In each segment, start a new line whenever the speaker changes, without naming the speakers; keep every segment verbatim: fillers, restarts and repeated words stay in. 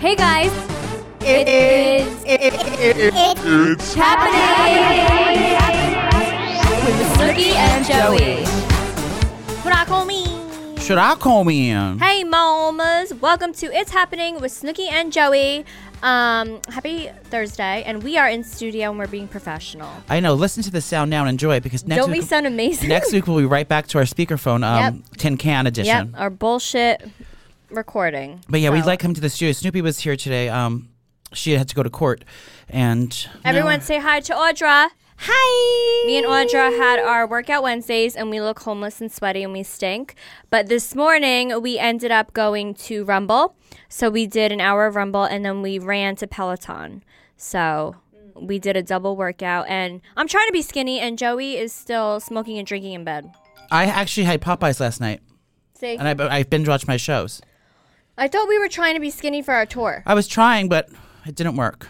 Hey guys,
It is. It, it, it, it,
it's happening with Snooki and Joey. What I call me?
Should I call me in?
Hey mamas, welcome to It's Happening with Snooki and Joey. Um, happy Thursday, and we are in studio and we're being professional.
I know. Listen to the sound now and enjoy it because next
Don't
week
we sound amazing?
next week we'll be right back to our speakerphone um,
Yep.
tin can edition.
Yep, our bullshit recording.
But yeah,
So,
we'd like coming to the studio. Snoopy was here today. Um, she had to go to court, and
everyone
now-
say hi to Audra.
Hi.
Me and Audra had our workout Wednesdays, and we look homeless and sweaty, and we stink. But this morning, we ended up going to Rumble. So we did an hour of Rumble, and then we ran to Peloton. So we did a double workout, and I'm trying to be skinny, and Joey is still smoking and drinking in bed.
I actually had Popeyes last night,
See,
and I, I binge watched my shows.
I thought we were trying to be skinny for our tour.
I was trying, but it didn't work.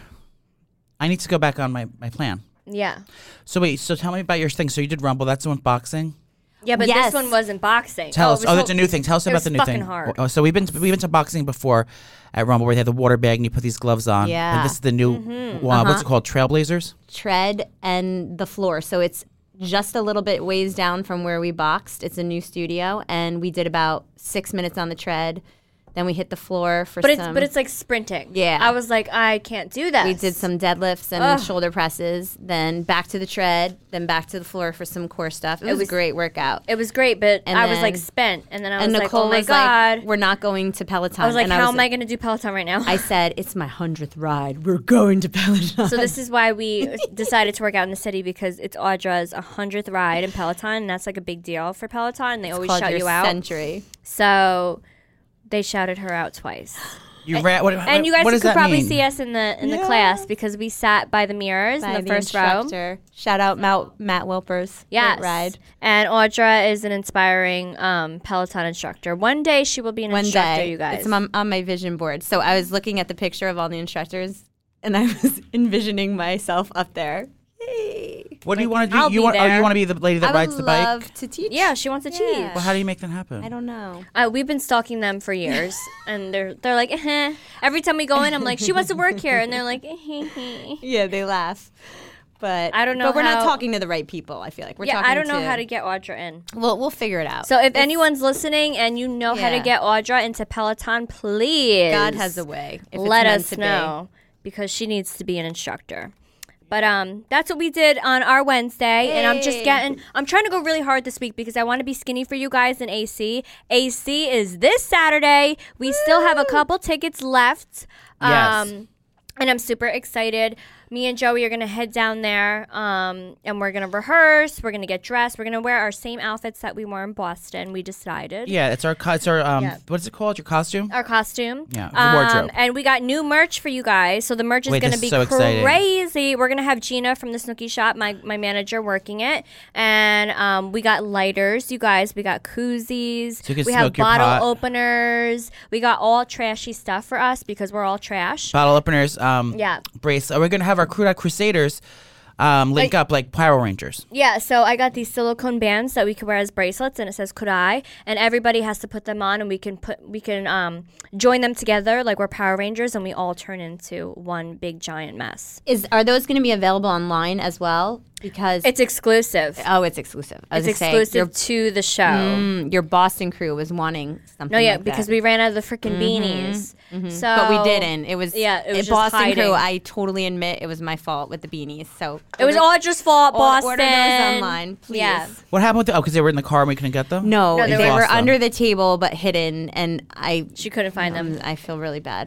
I need to go back on my, my plan.
Yeah.
So wait, so tell me about your thing. So you did Rumble. That's the one with boxing.
Yeah, but
Yes.
this one wasn't boxing.
Tell
oh,
us.
it was
Oh, that's
so-
a new thing. Tell us
it
about
was
the new
fucking
thing.
hard.
Oh, so we've been to, we've been to boxing before at Rumble where they have the water bag and you put these gloves on.
Yeah.
And this is the new.
Mm-hmm.
Wow, what's
Uh-huh.
it called? Trailblazers.
Tread and the floor. So it's just a little bit ways down from where we boxed. It's a new studio, and we did about six minutes on the tread. Then we hit the floor for
But it's
some.
but it's like sprinting.
Yeah.
I was like, I can't do that.
we did some deadlifts and
Ugh.
shoulder presses. Then back to the tread. Then back to the floor for some core stuff. It, was,
was-
a great workout.
It was great, but
And
I was like
then-
spent, and then I was
and
like,
Nicole
oh my
was
god.
like, "We're not going to Peloton."
I was like,
and
how
was
am I going to do Peloton right now?
I said, "It's my hundredth ride. We're going to Peloton."
So this is why we decided to work out in the city, because it's Audra's hundredth ride in Peloton, and that's like a big deal for Peloton. And they always
called
shout
your
you out.
Century.
So they shouted her out twice.
You ran. What,
And you guys
what does
could
that
probably
mean?
see us in the in the
Yeah.
class because we sat by the mirrors
By
in the, first row.
instructor. Shout out Matt, Matt Wilpers.
Yes.
Great ride.
And Audra is an inspiring um, Peloton instructor. One day she will be an
One
instructor,
day.
you guys.
It's on, on my vision board. So I was looking at the picture of all the instructors, and I was envisioning myself up there. Yay.
What do you want to do?
I'll
you
be
want? Oh,
there.
you want to be the lady that
I
rides
would
the bike?
love to teach.
yeah, she wants to
Yeah.
teach.
Well, how do you make that happen?
I don't know.
Uh, we've been stalking them for years, and they're they're like, eh. Every time we go in, I'm like, she wants to work here, and they're like, eh.
Yeah, they laugh. But
I don't know
But we're not
how-
talking to the right people. I feel like we're
Yeah,
talking
I don't know
to,
how to get Audra in.
Well, we'll figure it out.
So if
It's-
anyone's listening and you know how to
Yeah.
get Audra into Peloton, please,
God has a way. If it's
let
meant
us
to be.
know, because she needs to be an instructor. But um, that's what we did on our Wednesday, and I'm just
Yay.
getting. I'm trying to go really hard this week because I want to be skinny for you guys in A C. A C is this Saturday. We still have a couple tickets left.
Yes.
Um, and I'm super excited. Me and Joey are going to head down there, um, and we're going to rehearse. We're going to get dressed. We're going to wear our same outfits that we wore in Boston. We decided.
Yeah, it's our. co- It's our. Um,
Yeah.
What is it called? Your costume?
Our costume.
Yeah, the
Um,
wardrobe.
and we got new merch for you guys. So the merch is
Wait,
going
this
to be
is so exciting.
crazy. We're going to have Gina from the Snooki Shop, my, my manager, working it. And um, we got lighters, you guys. We got koozies.
So you can
we have
smoke your
bottle
pot.
openers. We got all trashy stuff for us because we're all trash.
Bottle openers. Um,
Yeah.
Bracelet. We're gonna have our Crude Out Crusaders. Um, link
Like-
up like Power Rangers.
Yeah, so I got these silicone bands that we could wear as bracelets, and it says "Kudai," and everybody has to put them on, and we can put we can um, join them together like we're Power Rangers, and we all turn into one big giant mess.
Is are those going to be available online as well? Because
It's exclusive.
oh, it's exclusive. I was
It's
gonna say,
exclusive to the show.
Your, mm, your Boston crew was wanting something.
No, yeah,
like
because
that.
we ran out of the freaking beanies. So,
but we didn't. It was
Yeah, it was
uh,
just
Boston crew.
hiding.
I totally admit it was my fault with the beanies. So
It was
order-
Audra's fault,
or-
Boston.
Order those online, please.
Yeah.
What happened with the? Oh, because they were in the car and we couldn't get them.
No,
No, they
they,
were-
were
Lost them.
under the table but hidden, and I
She couldn't find them.
um, I feel really bad.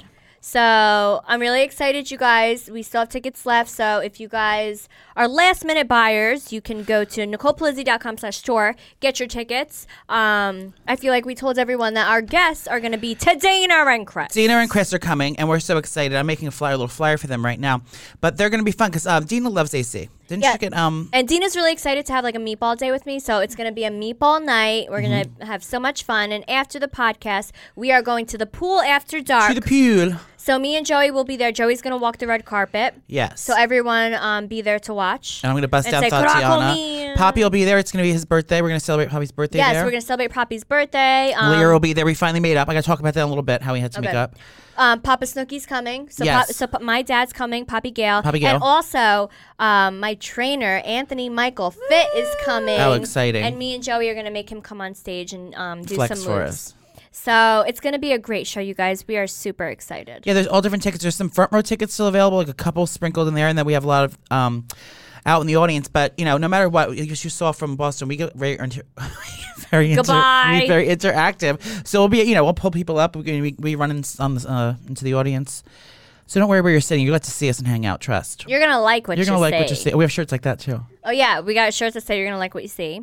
So I'm really excited, you guys. We still have tickets left. So if you guys are last minute buyers, you can go to nicolepalizzi.com slash store, get your tickets. Um, I feel like we told everyone that our guests are going to be Tadana and Chris.
Dina and Chris are coming, and we're so excited. I'm making a flyer, a little flyer for them right now. But they're going to be fun because um, Dina loves A C. Didn't
Yeah.
she get um?
And Dina's really excited to have like a meatball day with me. So it's going to be a meatball night. We're going
Mm-hmm.
to have so much fun. And after the podcast, we are going to the pool after dark.
To the pool.
So me and Joey will be there. Joey's gonna walk the red carpet.
Yes.
So everyone um, be there to watch.
And I'm gonna bust
and
out
say,
Tatiana.
"Crocomia."
Poppy will be there. It's gonna be his birthday. We're gonna celebrate Poppy's birthday
Yes,
there.
we're gonna celebrate Poppy's birthday. Um,
Lear will be there. We finally made up. I gotta talk about that in a little bit. How we had to
Okay.
make up.
Um, Papa Snooky's coming. So,
Yes.
Pop, so Pop- my dad's coming, Poppy Gale.
Poppy Gale.
And also, um, my trainer, Anthony Michael Fit, is coming.
Oh, exciting.
And me and Joey are going to make him come on stage and um, do
Flex
some
for
moves.
us.
So it's going to be a great show, you guys. We are super excited.
Yeah, there's all different tickets. There's some front row tickets still available, like a couple sprinkled in there, and then we have a lot of um, out in the audience. But you know, no matter what, you, you saw from Boston, we get very inter- very inter-
Goodbye.
we very interactive. So we'll be, you know, we'll pull people up. We we, we run in, on the, uh, into the audience. So don't worry where you're sitting. You get to see us and hang out. Trust.
You're going to like what
You're
you
gonna like
see.
what you see. We have shirts like that too.
Oh, yeah. We got shirts that say you're going to like what you see.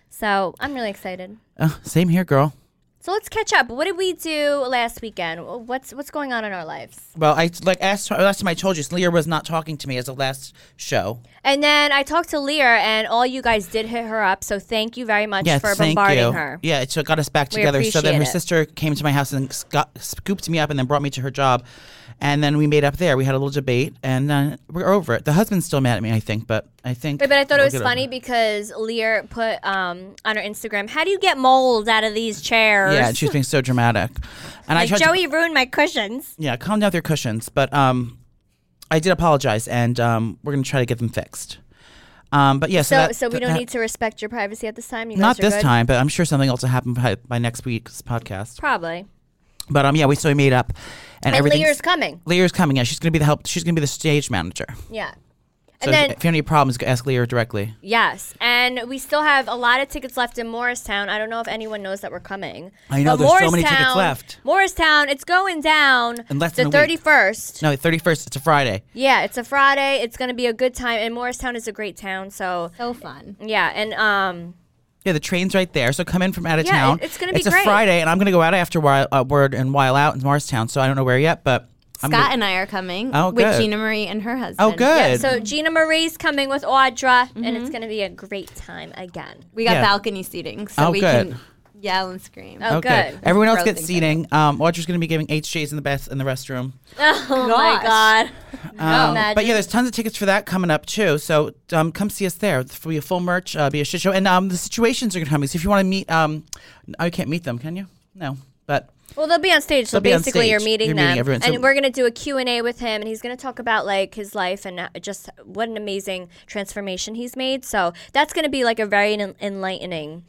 So I'm really excited.
Uh, same here, girl.
So let's catch up. What did we do last weekend? What's what's going on in our lives?
Well, I like asked last time I told you, Lear was not talking to me as the last show.
And then I talked to Lear, and all you guys did hit her up. So thank you very much
Yeah,
for
thank
bombarding
you.
her.
Yeah, it so it got us back
We
together. So then her
appreciate it.
sister came to my house and sco- scooped me up and then brought me to her job. And then we made up there. We had a little debate, and uh, we're over it. The husband's still mad at me, I think, but I think.
Wait, but I thought
we'll
it was
get over
funny because Lear put um, on her Instagram, "How do you get mold out of these chairs?"
Yeah, and she was being so dramatic. And I
like
tried
Joey
to,
ruined my cushions.
yeah, calm down with your cushions. But um, I did apologize, and um, we're going to try to get them fixed. Um, but yeah, so
So,
that,
so we
that-
don't
that-
need to respect your privacy at this time. You guys
not
are
this
good?
time, but I'm sure something else will happen by, by next week's podcast.
Probably.
But um, yeah, we so we made up, and,
And
everything.
Lear's coming.
Lear's coming. Yeah, she's gonna be the help. She's gonna be the stage manager.
Yeah.
So
And then
if you have any problems, ask Lear directly.
yes, and we still have a lot of tickets left in Morristown. I don't know if anyone knows that we're coming.
I know,
But
there's so many tickets
Morristown-
left.
Morristown, it's going down
In less
the
than a week.
thirty-first.
No, thirty-first. It's a Friday.
Yeah, it's a Friday. It's going to be a good time, and Morristown is a great town. So
So fun.
yeah, and um,
Yeah, the train's right there. So come in from out of
Yeah,
town.
it- it's gonna be
It's a
great.
Friday, and I'm gonna go out after while, uh, word and while out in Morristown. So I don't know where yet, but I'm
Scott
gonna-
and I are coming
Oh,
with
good.
Gina Marie and her husband.
Oh, good.
yeah, so Gina Marie's coming with Audra, and it's going to be a great time again.
We got
Yeah.
balcony seating, so
Oh,
we
good.
can yell and scream.
Oh,
okay.
good.
Everyone else
Throw
gets
things
seating. Um, Audra's gonna be giving H J's in the bath in the restroom.
Oh my God!
Um,
Imagine.
but yeah, there's tons of tickets for that coming up too. So um, come see us there. It'll be a full merch, uh, be a shit show, and um, the situations are gonna come. So if you want to meet, um, oh, you can't meet them, can you? No, but
Well, they'll be on stage, so
They'll be on
basically you're
stage.
meeting
You're
them,
meeting everyone.
and
So-
we're gonna do a Q and A with him, and he's gonna talk about like his life and uh, just what an amazing transformation he's made. So that's gonna be like a very en- enlightening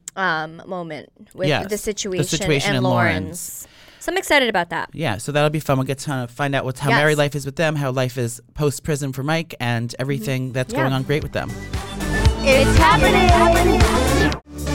um, moment with
Yes,
the situation,
the situation
and
in
Lawrence.
Lawrence.
So I'm excited about that.
yeah, so that'll be fun. We'll get to find out what's how
Yes.
married life is with them, how life is post prison for Mike, and everything that's
Yeah.
going on great with them.
It's happening.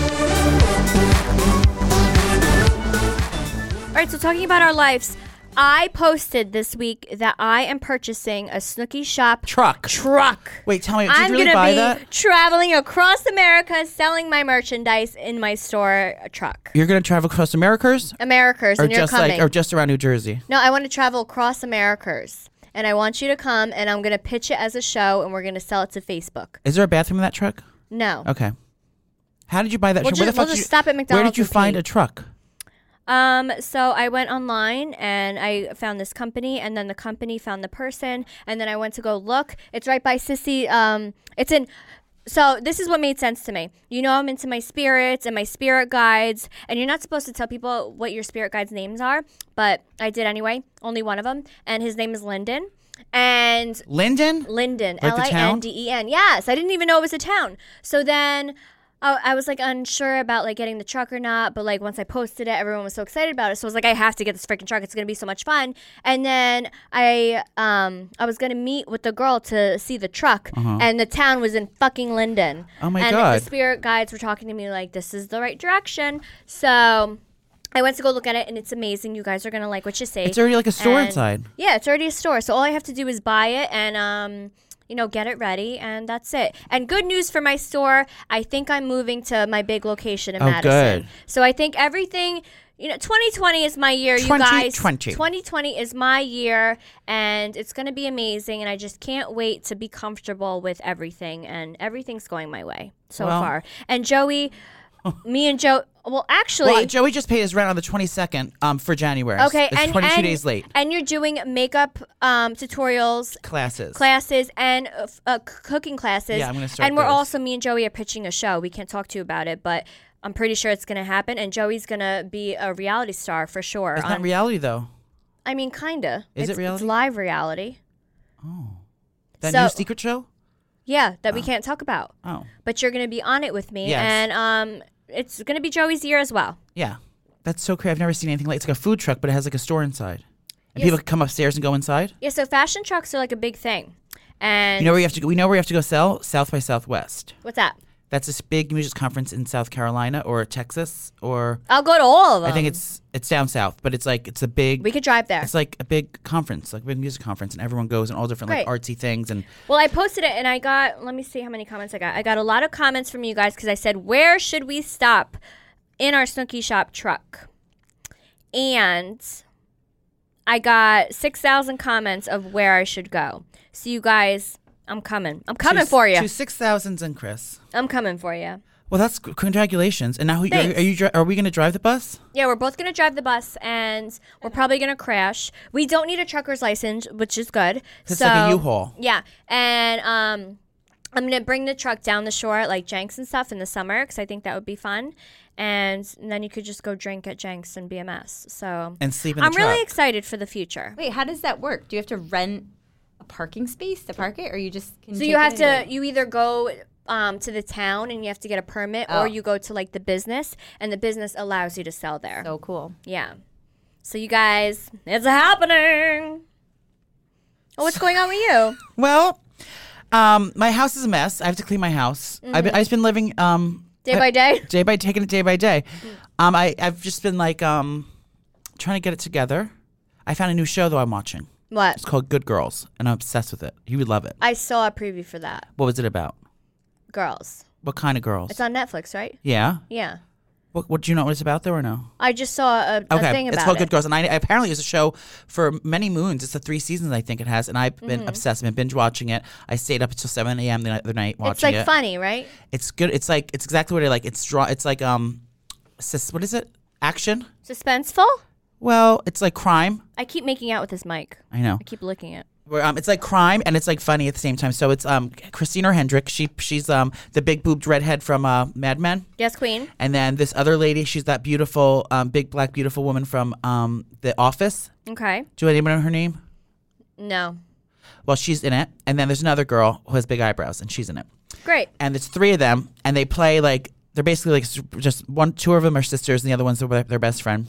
All right, so talking about our lives, I posted this week that I am purchasing a Snooki Shop
Truck.
truck.
Wait, tell me, did
I'm
you really
gonna
buy
be
that?
traveling across America, selling my merchandise in my store truck.
You're gonna travel across Americas,
Americas,
or
and you're
just
coming.
like, or just around New Jersey?
no, I want to travel across Americas, and I want you to come, and I'm gonna pitch it as a show, and we're gonna sell it to Facebook.
Is there a bathroom in that truck?
No.
Okay. How did you buy that?
We'll
truck? Where
just-
the fuck
we'll
did
just
you-
stop at
Where
McDonald's
did you
and
find
pee.
a truck?
Um, so I went online and I found this company, and then the company found the person, and then I went to go look. It's right by Sissy. Um, it's in. So this is what made sense to me. You know, I'm into my spirits and my spirit guides, and you're not supposed to tell people what your spirit guides' names are, but I did anyway. Only one of them, and his name is Lyndon. And
Linden?
Linden,
Like the
L I
town?
N D E N. Yes, I didn't even know it was a town. So then uh, I was like unsure about like getting the truck or not, but like once I posted it, everyone was so excited about it. So I was like, I have to get this freaking truck. It's gonna be so much fun. And then I um I was gonna meet with the girl to see the truck, and the town was in fucking Linden.
Uh-huh. Oh my
and
God.
the spirit guides were talking to me like, this is the right direction. So I went to go look at it, and it's amazing. You guys are gonna like what you see.
It's already like a store
And-
inside.
Yeah, it's already a store. So all I have to do is buy it and um, you know, get it ready, and that's it. And good news for my store, I think I'm moving to my big location in
Oh,
Madison.
good.
So I think everything, you know, twenty twenty is my year, you guys.
twenty twenty.
twenty twenty is my year, and it's going to be amazing, and I just can't wait to be comfortable with everything, and everything's going my way so
Well-
far. And Joey, Me and Joe. Well, actually,
Well, Joey just paid his rent on the twenty-second um, for January.
okay,
It's
and
twenty-two
and,
days late.
and you're doing makeup um, tutorials,
Classes.
classes, and uh, f- uh, c- cooking classes.
Yeah, I'm gonna start
And we're
those.
also, me and Joey are pitching a show. We can't talk to you about it, but I'm pretty sure it's going to happen. And Joey's going to be a reality star for sure.
It's
on-
not reality, though.
I mean, kinda.
Is it
It's-
reality?
It's live reality.
That
So-
new secret show?
Yeah, that we can't talk about.
Oh.
But you're going to be on it with me,
Yes.
and um, it's going to be Joey's year as well.
Yeah. That's so crazy. I've never seen anything like It's like a food truck, but it has like a store inside. And
Yes.
people come upstairs and go inside.
Yeah, so fashion trucks are like a big thing. And
You know where you have to go? We know where you have to go sell? South by Southwest.
what's that?
That's this big music conference in South Carolina or Texas or
I'll go to all of them.
I think it's it's down south, but it's like it's a big
we could drive there.
it's like a big conference, like a big music conference, and everyone goes and all different like
Great.
artsy things and
Well, I posted it and I got, let me see how many comments I got. I got a lot of comments from you guys because I said, where should we stop in our Snooki Shop truck? And I got six thousand comments of where I should go. So you guys, I'm coming. I'm coming
two-
for you.
two six thousands and Chris.
I'm coming for you.
Well, that's congratulations. And now, who, are,
Thanks.
are you? dri- Are we going to drive the bus?
Yeah, we're both going to drive the bus and we're probably going to crash. We don't need a trucker's license, which is good.
It's
so,
like a U-Haul.
Yeah. And um, I'm going to bring the truck down the shore at like Jenks and stuff in the summer because I think that would be fun. And then you could just go drink at Jenks and B M S. So
And sleep in the
I'm really
truck.
excited for the future.
Wait, how does that work? Do you have to rent a parking space to park it, or you just can
So
take
you
it
have to,
anywhere?
you either go um, to the town and you have to get a permit
Oh.
or you go to like the business and the business allows you to sell there.
So cool.
Yeah. So you guys, it's happening. Oh, what's going on with you?
Well, um, my house is a mess. I have to clean my house. I've, been, I've just been living um,
Day by day?
day by taking it day by day. Um, I I've just been like um, trying to get it together. I found a new show though I'm watching.
What?
It's called Good Girls, and I'm obsessed with it. You would love it.
I saw a preview for that.
What was it about?
Girls.
What kind of girls?
It's on Netflix, right?
yeah.
Yeah.
What, what do you know what it's about though or no?
I just saw a, a
Okay,
thing about
it's called
it.
Good Girls, and I apparently it's a show for many moons. It's the three seasons I think it has, and I've been obsessed. I've been binge watching it. I stayed up until seven a.m. the other night watching
It's like
it.
funny, right?
It's good. It's like it's exactly what I like. It's draw. It's like um, sus- what is it? Action.
Suspenseful?
Well, it's like crime.
I keep making out with this mic.
I know.
I keep licking it.
Where, um, it's like crime and it's like funny at the same time. So it's um, Christina Hendrick. She she's um the big boobed redhead from uh, Mad Men.
Yes, Queen.
And then this other lady, she's that beautiful, um, big black beautiful woman from um, The Office.
Okay.
Do anyone know her name?
No.
Well, she's in it. And then there's another girl who has big eyebrows, and she's in it.
Great.
And there's three of them, and they play like they're basically like s- just one, two of them are sisters, and the other one's their, their best friend.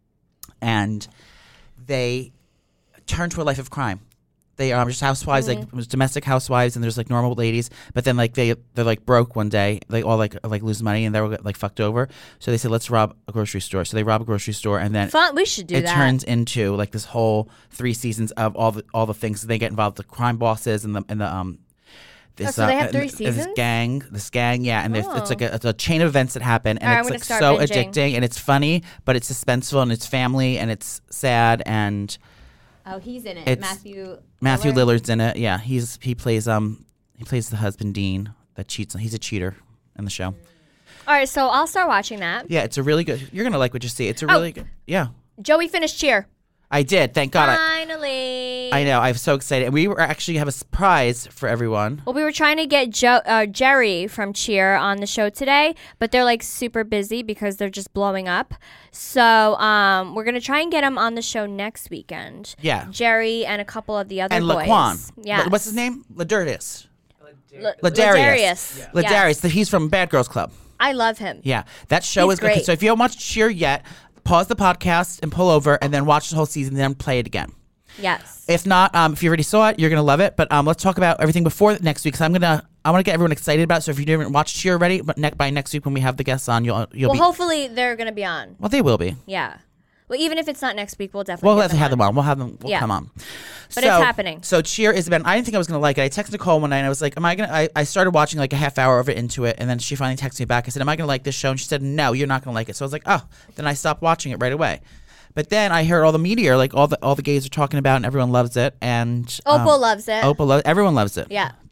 And they turn to a life of crime. They are just housewives, like domestic housewives, and there's like normal ladies. But then like they they're like broke one day, like all like like lose money, and they're like fucked over. So they said, let's rob a grocery store. So they rob a grocery store, and then
Fun. We should do
it
that.
turns into like this whole three seasons of all the all the things they get involved, the crime bosses and the and the um. This,
Oh, so they have
uh,
three
and- and This
seasons?
gang, this gang, yeah, and there's it's like
Oh.
a, it's a chain of events that happen, and
All right, I'm
it's
gonna
like
start
so
binging.
addicting, and it's funny, but it's suspenseful, and it's family, and it's sad, and
Oh, he's in it.
It's
Matthew.
Matthew
Lillard.
Lillard's in it. Yeah, he's he plays um he plays the husband Dean that cheats. He's a cheater in the show.
All right, so I'll start watching that.
Yeah, it's a really good. You're gonna like what you see. It's a
Oh.
really good. Yeah,
Joey finished Cheer.
I did. Thank God. I,
Finally.
I know. I'm so excited. And we were actually have a surprise for everyone.
Well, we were trying to get jo- uh, Jerry from Cheer on the show today, but they're like super busy because they're just blowing up. So um, we're gonna try and get him on the show next weekend.
Yeah.
Jerry and a couple of the other
And
boys.
Laquan.
Yeah.
What's his name? Ladurtis.
L-
Ladarius.
Ladarius.
Ladarius. that He's from Bad Girls Club.
I love him.
Yeah, that show
He's
is good.
great.
So if you haven't watched Cheer yet, pause the podcast and pull over, and then watch the whole season, then play it again.
Yes.
If not, um, if you already saw it, you're gonna love it. But um, let's talk about everything before next week, because I'm gonna I want to get everyone excited about it. So if you didn't watch Cheer already, but ne- by next week when we have the guests on, you'll you'll
Well,
be
hopefully they're gonna be on.
well. They will be.
Yeah. Well, even if it's not next week, we'll definitely.
We'll
get
have to have them on. We'll have them. We'll
Yeah.
come on.
But it's happening.
So Cheer is about. I didn't think I was gonna like it. I texted Nicole one night and I was like, "Am I gonna?" I, I started watching like a half hour of it into it, and then she finally texted me back. I said, "Am I gonna like this show?" And she said, "No, you're not gonna like it." So I was like, "Oh." Then I stopped watching it right away. But then I heard all the media, like all the all the gays are talking about, it and everyone loves it. And um,
Opal loves it.
Opal, lo- everyone loves it.
Yeah.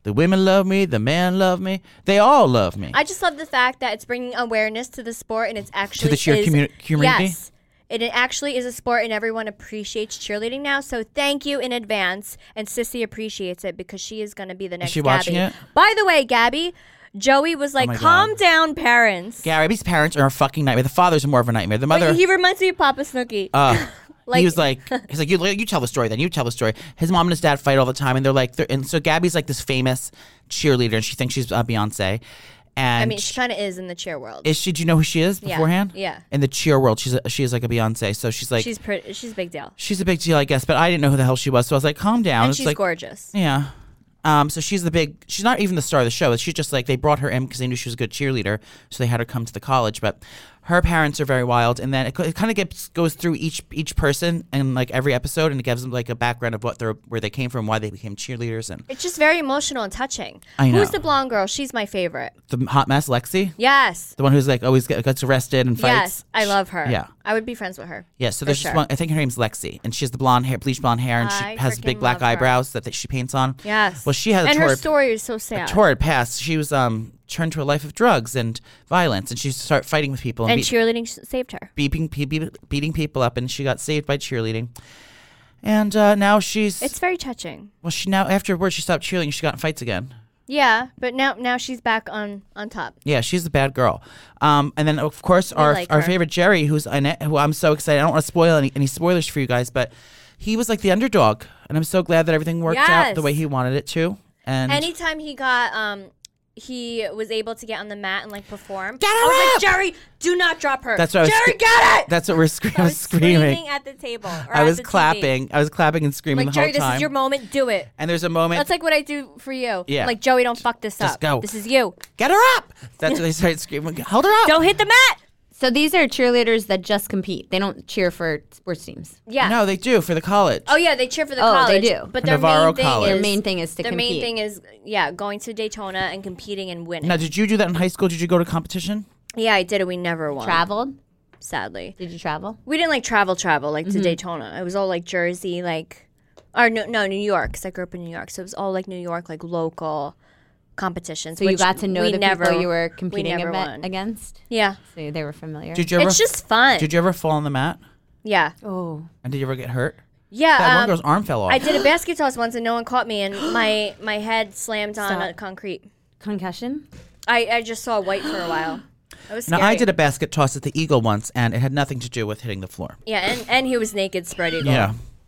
The women love me. The men love me. They all love me.
I just love the fact that it's bringing awareness to the sport, and it's actually
To the cheer
is,
commu- community?
Yes, and it actually is a sport, and everyone appreciates cheerleading now. So thank you in advance, and Sissy appreciates it because she is going to be the next.
she
Gabby.
watching it?
By the way, Gabby, Joey was like,
my
"Calm
God.
down, parents."
Gabby's parents are a fucking nightmare. The father's more of a nightmare. The mother.
Wait, he reminds me of Papa Snooki.
uh,
Like-
he was like, he's like, you, you tell the story, then you tell the story. His mom and his dad fight all the time, and they're like, they're, and so Gabby's like this famous cheerleader, and she thinks she's uh, Beyonce. And
I mean, she kind of is in the cheer world.
is she? Do you know who she is
Yeah,
beforehand?
yeah.
In the cheer world, she's a, she is like a Beyonce. So she's like,
she's pretty. She's a big deal,
she's a big deal, I guess. But I didn't know who the hell she was, so I was like, calm down.
and
It's
she's
like,
gorgeous.
yeah. Um, so she's the big. She's not even the star of the show. She's just like they brought her in because they knew she was a good cheerleader, so they had her come to the college. But her parents are very wild, and then it, it kind of gets goes through each each person in like every episode, and it gives them like a background of what they're where they came from, why they became cheerleaders, and
It's just very emotional and touching.
I know.
Who's the blonde girl? She's my favorite.
the hot mess, Lexi,
Yes.
the one who's like always get, gets arrested and fights.
Yes, I love her.
Yeah.
I would be friends with her.
Yeah, so
For
there's
sure.
just one. I think her name's Lexi, and she has the blonde hair, bleach blonde hair, and she
I
has big
freaking
black
love her.
eyebrows that, that she paints on.
Yes.
Well, she has a
and her
torrid,
story is so sad.
a torrid past. She was um turned to a life of drugs and violence, and she started fighting with people and,
and
beat,
cheerleading s- saved her.
beating pe- beat- beating people up, and she got saved by cheerleading. And uh, now she's
It's very touching.
well. She now afterwards she stopped cheerleading. She got in fights again.
Yeah, but now now she's back on on top.
Yeah, she's the bad girl. Um, and then of course our
like
our
her.
favorite Jerry, who's in it, who I'm so excited. I don't want to spoil any, any spoilers for you guys, but he was like the underdog, and I'm so glad that everything worked out the
Yes.
way he wanted it to. And
Anytime he got um he was able to get on the mat and like perform.
Get her
I was
up!
like, Jerry, do not drop her.
That's what I was
Jerry,
scre-
get it.
that's what we're scre- I
I
was
was
screaming.
screaming at the table. Or
I
at
was
the T V.
clapping. I was clapping and screaming
Like,
the whole
Jerry, this
time.
is your moment. Do it.
and there's a moment.
That's like what I do for you.
Yeah.
Like, Joey, don't fuck this
Just
up.
go.
This is you.
Get her up! That's what they started screaming. Hold her up!
Don't hit the mat.
So these are cheerleaders that just compete. They don't cheer for sports teams.
Yeah.
No, they do for the college.
Oh yeah, they cheer for the
Oh, they
college.
do.
But
For
their
Navarro
main thing
College.
is
Their main thing is to
their
compete.
main thing is yeah, going to Daytona and competing and winning.
Now, did you do that in high school? Did you go to competition?
Yeah, I did it. We never won.
Traveled?
Sadly,
Did you travel?
we didn't like travel, travel like
Mm-hmm.
to Daytona. It was all like Jersey, like, or no, no, New York, because I grew up in New York, so it was all like New York, like local competitions.
So you
which
got to know
we
the
never,
people you were
we
competing
never
ava-
won.
against.
Yeah,
So they were familiar.
Did you ever?
it's just fun.
Did you ever fall on the mat?
yeah,
oh.
And did you ever get hurt?
yeah.
That one
um,
girl's arm fell off.
I did a basket toss once and no one caught me, and my my head slammed on
Stop.
a concrete.
Concussion?
I, I just saw white for a while. I was
Now,
scary.
I did a basket toss at the Eagle once, and it had nothing to do with hitting the floor.
Yeah, and, and he was naked, spread eagle.
Yeah.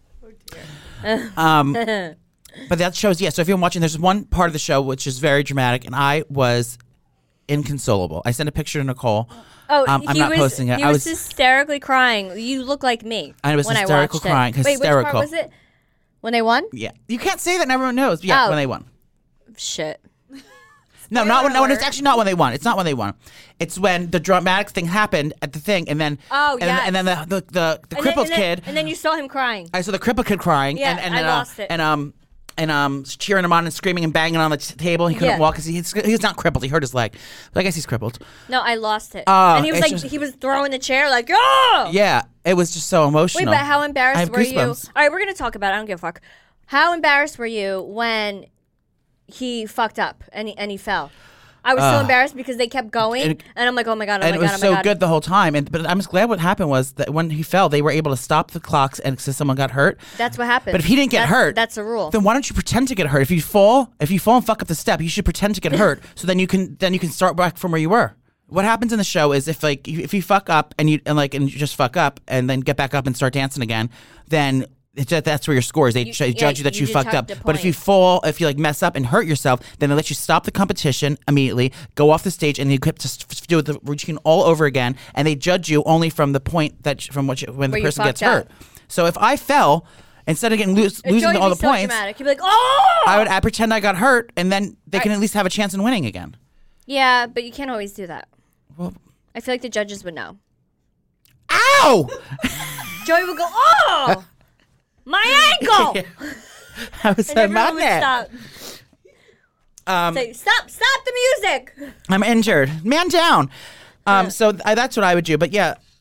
um, but that shows, yeah. So if you're watching, there's one part of the show which is very dramatic, and I was inconsolable. I sent a picture to Nicole.
Oh,
Um, I'm
he
not
was,
posting it.
He
I
was,
was-
hysterically crying. You look like me.
I was
when
hysterical
I watched
crying,
It. Wait, which
hysterical.
part was it? When they won?
Yeah, you can't say that, and everyone knows. Yeah,
Oh.
when they won.
Shit.
No, not when. No, when it's
alert.
actually not when they won. It's not when they won. It's when the dramatic thing happened at the thing, and then
Oh,
and,
yes.
and then the the, the, the
And
crippled
then, and then,
kid.
And then you saw him crying.
I saw the crippled kid crying,
Yeah,
and and
I
then,
lost
uh,
it.
and um and um cheering him on and screaming and banging on the t- table. He couldn't
Yeah.
walk because he, he's not crippled. He hurt his leg, but I guess he's crippled.
No, I lost it.
Oh,
and he was
it's
like,
just-
he was throwing the chair like, oh!
Yeah, it was just so emotional.
Wait, but how
I
embarrassed
have
were you? All
goosebumps.
right, we're going to talk about it. I don't give a fuck. How embarrassed were you when he fucked up and he, and he fell? I was so
Uh,
embarrassed because they kept going,
and-
and, I'm like, oh my God, oh
and
my
it was
God, oh
so
my God.
good the whole time. And but I'm just glad what happened was that when he fell, they were able to stop the clocks and so someone got hurt.
That's what happened.
But if he didn't get
that's,
hurt,
that's a rule.
Then why don't you pretend to get hurt? If you fall, if you fall and fuck up the step, you should pretend to get hurt. So then you can then you can start back from where you were. What happens in the show is if like you- if you fuck up and you and like and you just fuck up and then get back up and start dancing again, then it's just, that's where your score is. They
You-
j-
yeah,
judge you that
you
you, fucked up.
deduct a
But if you
point.
fall, if you like mess up and hurt yourself, then they let you stop the competition immediately, go off the stage, and you have to s- do the routine all over again. And they judge you only from the point that from what you, when
Where
the
you
person gets
fucked
hurt.
up.
So if I fell, instead of getting lose,
If
losing
Joey
all
be
the
so
points,
dramatic. He'd be like, oh!
I would I pretend I got hurt, and then they can at least have a chance in winning again.
Yeah, but you can't always do that.
Well,
I feel like the judges would know.
ow!
Joey would go, oh! My ankle!
I was
And
a
everyone would
magnet.
stop.
Um,
Say, stop, stop the music!
I'm injured. Man down. Um, so th- I, that's what I would do. But yeah,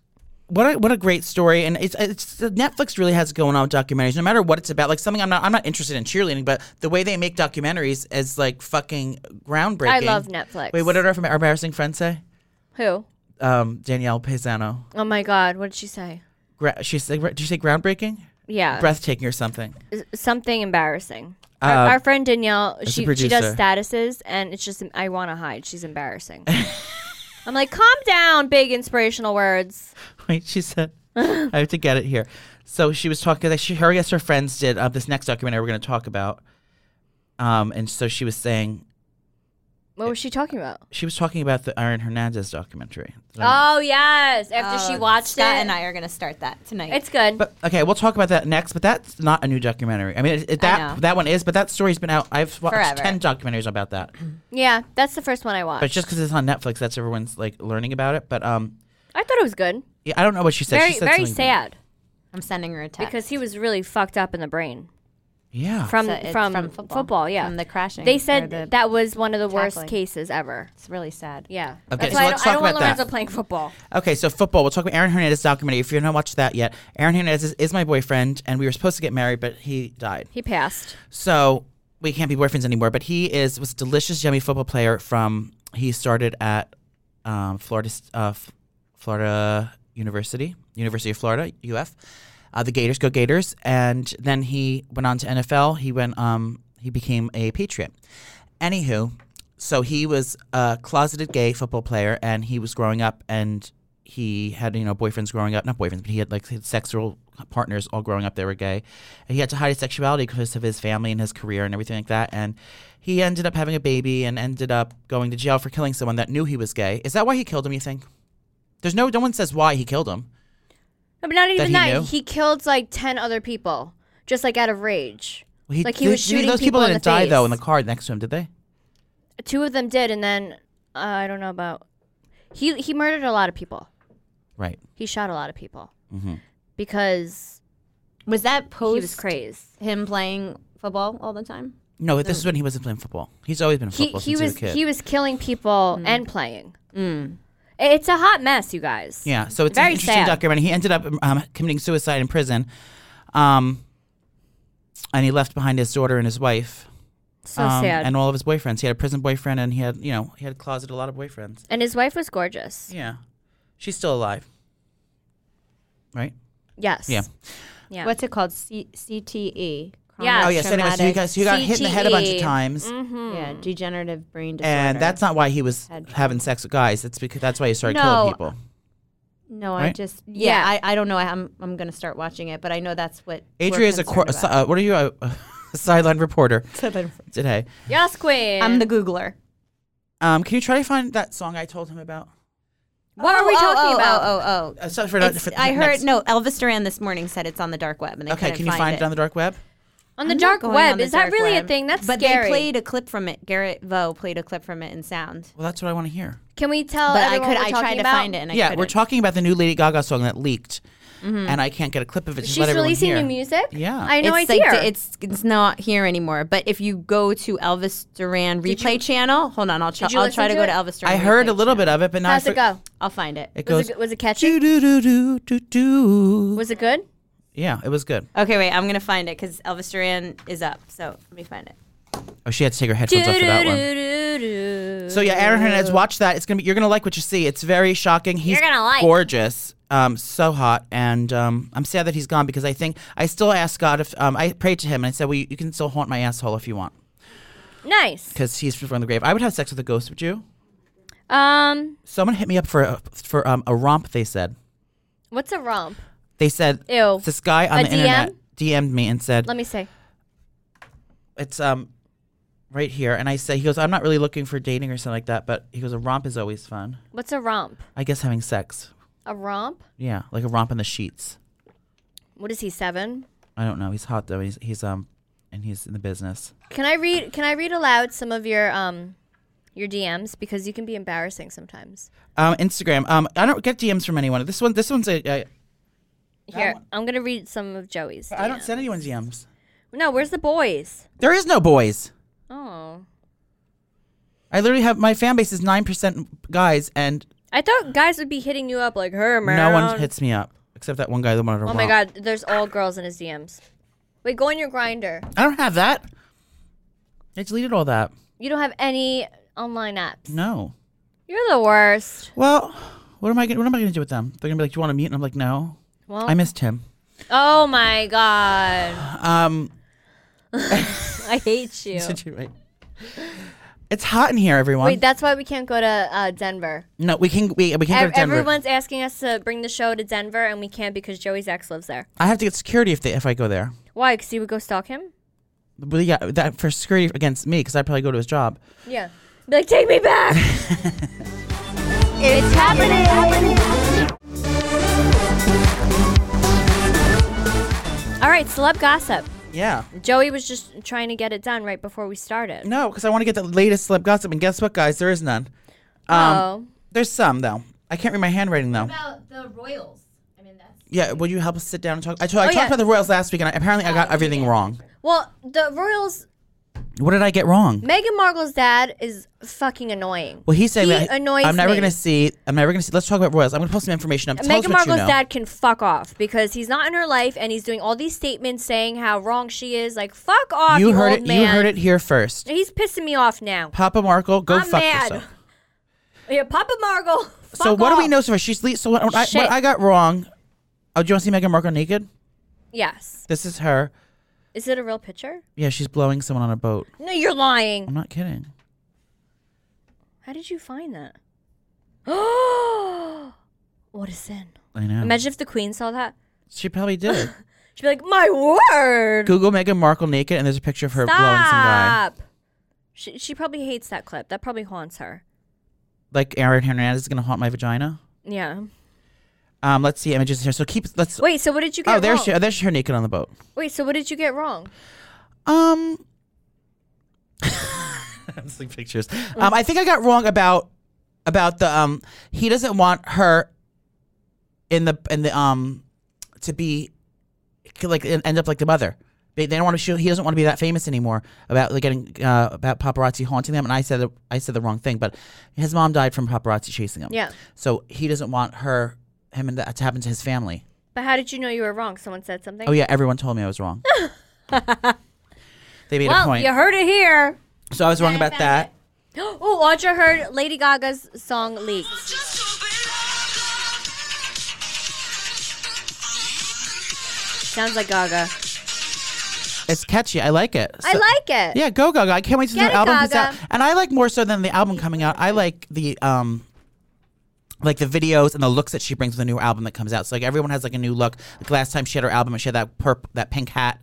what a, what a great story, and it's it's Netflix really has it going on with documentaries. No matter what it's about, like something I'm not I'm not interested in cheerleading, but the way they make documentaries is like fucking groundbreaking.
I love Netflix.
Wait, what did our, our embarrassing friend say?
Who?
Um, Danielle Paisano.
Oh my God, what did she say?
Gra- she said, did you say groundbreaking?
Yeah,
Breathtaking or something?
something embarrassing.
Uh,
our, our friend Danielle,
as a
she she
producer.
does statuses, and it's just I want to hide. She's embarrassing. I'm like, calm down, big inspirational words.
Wait, she said, I have to get it here. So she was talking, like, she, her, I guess her friends did uh, this next documentary we're going to talk about. Um, and so she was saying,
What was she talking about?
she was talking about the Aaron Hernandez documentary.
Oh yes, after she
Oh,
watched
Scott
it,
and I are going to start that tonight.
it's good.
But okay, we'll talk about that next. But that's not a new documentary. I mean, it, it,
I
that
know.
that one is, but that story's been out. I've watched
Forever.
ten documentaries about that.
Yeah, that's the first one I watched.
But just because it's on Netflix, that's everyone's like learning about it. But um,
I thought it was good.
yeah, I don't know what she said.
Very
she said
very
something-
sad
I'm sending her a text.
because he was really fucked up in the brain
Yeah.
from
So it's
from,
from
football.
football.
Yeah,
From the crashing.
they
or
said
the-
that was one of the worst
tackling.
cases ever.
It's really sad.
Yeah,
Okay,
that's
so
why
let's
I don't, I
talk
don't want
about that.
Lorenzo playing football.
Okay, so football. We'll talk about Aaron Hernandez documentary. If you haven't watched that yet, Aaron Hernandez is, is my boyfriend, and we were supposed to get married, but he died.
He passed.
So we can't be boyfriends anymore. But he is was a delicious, yummy football player. From he started at um, Florida, uh, F- Florida University, University of Florida, U F. Uh, the Gators, go Gators, and then he went on to N F L. He went, um, he became a Patriot. Anywho, so he was a closeted gay football player, and he was growing up, and he had you know boyfriends growing up, not boyfriends, but he had like his sexual partners all growing up. They were gay, and he had to hide his sexuality because of his family and his career and everything like that. And he ended up having a baby and ended up going to jail for killing someone that knew he was gay. Is that why he killed him? You think? There's no, no one says why he killed him.
No, but not even
he
that.
knew?
He killed like ten other people, just like out of rage.
Well, he,
Like, he was
th-
shooting
those people,
people in
didn't
the
die though
face.
in the car next to him, did they?
Two of them did, and then uh, I don't know about. He he murdered a lot of people.
Right.
He shot a lot of people
Mm-hmm.
because
Was that post
he was crazed.
him playing football all the time?
No, this is when he wasn't playing football. He's always been in
He
football
he
since
was
he was a kid.
he was killing people
Mm.
and playing.
Mm.
It's a hot mess, you guys.
Yeah, so it's
Very
an interesting
sad.
documentary. He ended up um, committing suicide in prison, um, and he left behind his daughter and his wife,
So
um,
sad.
and all of his boyfriends. He had a prison boyfriend, and he had, you know, he had closeted a lot of boyfriends.
And his wife was gorgeous.
Yeah, she's still alive, right?
Yes.
Yeah.
Yeah.
What's it called? C- CTE.
Yeah.
Oh yes. Anyway, so you
Traumatic-
guys, you got hit in the head a bunch of
C T E.
times,
Mm-hmm.
Yeah, degenerative brain disorder.
and that's not why he was
Head trauma.
having sex with guys. It's because that's why he started
No,
killing people.
No, I
Right?
just yeah,
Yeah.
I, I don't know. I'm I'm gonna start watching it, but I know that's what
Adria's
we're
a, cor-
concerned
a, uh, what are you a, a sideline reporter
about.
today?
Yes, Queen.
I'm the Googler.
Um, can you try to find that song I told him about?
What are we
Oh,
talking
oh,
about?
Oh, oh, oh.
Uh, so for,
It's-
for
I heard
next-
no. Elvis Duran this morning said it's on the dark web, and they
Okay,
couldn't
can you
find,
find
it
it on the dark web?
On the
I'm not
dark
going
web.
on the
Is that
dark
really
web.
a thing? That's
but
scary.
they played a clip from it. Garrett Vo played a clip from it in sound.
Well, that's what I want to hear.
Can we tell
but I
everyone
could.
what
I
we're
tried
talking
to
about?
find it, and I
yeah,
couldn't.
we're talking about the new Lady Gaga song that leaked, and I can't get a clip of it. Just
She's
let everyone
releasing
hear.
new music?
Yeah.
I had no
it's
idea.
like it's it's not here anymore. But if you go to Elvis Duran
Did
replay
you-
channel, hold on, I'll try.
Did you
I'll
listen
try to
to
go
it?
to Elvis Duran.
I heard
replay
a little bit
channel.
of it, but not.
How's it go?
I'll find it.
It
Was
goes.
it, was it catchy?
Do do do do do do.
Was it good?
Yeah, it was good.
Okay, wait, I'm gonna find it because Elvis Duran is up. So let me find it.
Oh, she had to take her headphones off for that one.
Do-do-do-do-do.
So yeah, Aaron Hernandez, watch that. It's gonna be. You're gonna like what you see. It's very shocking. He's
You're gonna like.
gorgeous. Um, so hot, and um, I'm sad that he's gone because I think I still asked God if um, I prayed to him and I said, "Well, you, you can still haunt my asshole if you want,"
Nice.
because he's from the grave. I would have sex with a ghost. Would you?
Um,
Someone hit me up for a, for um, a romp. They said.
what's a romp?
They said
Ew.
this guy on
A
the
D M?
internet D M'd me and said
Let me see.
it's um right here, and I say he goes, I'm not really looking for dating or something like that, but he goes, a romp is always fun.
What's a romp?
I guess having sex.
A romp?
Yeah, like a romp in the sheets.
What is he, seven?
I don't know. He's hot though. He's he's um and he's in the business.
Can I read? Can I read aloud some of your um your D Ms because you can be embarrassing sometimes.
Um, Instagram. Um, I don't get D Ms from anyone. This one. This one's a. a
Here,
one-
I'm gonna read some of Joey's.
I don't
D Ms.
send anyone D Ms.
No, where's the boys?
There is no boys.
Oh,
I literally have my fan base is nine percent guys and
I thought guys would be hitting you up like her, man.
No one hits me up except that one guy that wanted to
Oh
romp.
my god, there's all girls in his D Ms. Wait, go on your Grinder.
I don't have that. I deleted all that.
You don't have any online apps.
No.
You're the worst.
Well, what am I gonna, what am I going to do with them? They're going to be like, "Do you want to meet?" And I'm like, "No."
Well,
I missed him.
oh my god.
Um
I hate you.
Right. It's hot in here, everyone.
Wait, that's why we can't go to uh, Denver.
No, we can we we can't
Ev-
go to Denver.
Everyone's asking us to bring the show to Denver, and we can't because Joey's ex lives there.
I have to get security if they if I go there.
Why? Because you would go stalk him?
But yeah, that for security against me because I'd probably go to his job.
Yeah. Be like, take me back.
It's happening.
All right, celeb gossip.
Yeah.
Joey was just trying to get it done right before we started.
No, because I want to get the latest celeb gossip, and guess what, guys? There is none. Um,
oh.
There's some though. I can't read my handwriting though.
About the Royals. I mean, that's
Yeah, would you help us sit down and talk? I, told, I
Oh,
talked
yeah.
about the Royals last week, and I, apparently I got everything wrong.
Well, the Royals,
What did I get wrong?
Meghan Markle's dad is fucking annoying.
Well, he said
he
that
annoys
I'm never
me.
gonna see. I'm never gonna see. Let's talk about Royals. I'm gonna post some information up. Tell us
Meghan
what
Markle's
you know.
dad can fuck off because he's not in her life and he's doing all these statements saying how wrong she is. Like, fuck off, you,
You heard
old
it.
man.
You heard it here first.
He's pissing me off now.
Papa Markle, go
I'm
fuck
mad.
yourself.
Yeah, Papa Markle.
So
fuck
what do we
off.
know so far? She's le- so what, what, I,
Shit.
what I got wrong. Oh, do you want to see Meghan Markle naked?
Yes.
This is her.
Is it a real picture?
Yeah, she's blowing someone on a boat.
No, you're lying.
I'm not kidding.
How did you find that? What a sin.
I know.
Imagine if the Queen saw that.
She probably did.
She'd be like, my word.
Google Meghan Markle naked, and there's a picture of her blowing some guy.
Stop. She, she probably hates that clip. That probably haunts her.
Like Aaron Hernandez is gonna haunt my vagina.
Yeah.
Um, let's see images here. So keep. Let's.
Wait, so what did you get
Oh,
wrong?
there's she, oh, there's her naked on the boat.
Wait, so what did you get wrong?
Um. I'm seeing pictures. Um, I think I got wrong about about the um. He doesn't want her in the in the um to be like end up like the mother. They, they don't want to show. He doesn't want to be that famous anymore about like getting uh, about paparazzi haunting them. And I said I said the wrong thing, but his mom died from paparazzi chasing him.
Yeah.
So he doesn't want her him and that to happen to his family.
But how did you know you were wrong? Someone said something?
Oh yeah, everyone told me I was wrong. They made
well,
a point.
you heard it here.
So I was wrong about that.
Oh, Audra heard Lady Gaga's song leaked. Sounds like Gaga.
It's catchy. I like it.
I
So-
like it.
Yeah, go Gaga. I can't wait to
Get
the
it,
album comes
Gaga.
out. And I like more so than the album coming out. I like the um like the videos and the looks that she brings with the new album that comes out. So like everyone has like a new look. Like last time she had her album, she had that perp that pink hat.